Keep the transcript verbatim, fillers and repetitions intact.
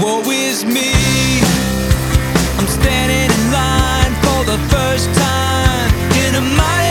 Woe is me, I'm standing in line for the first time in a mighty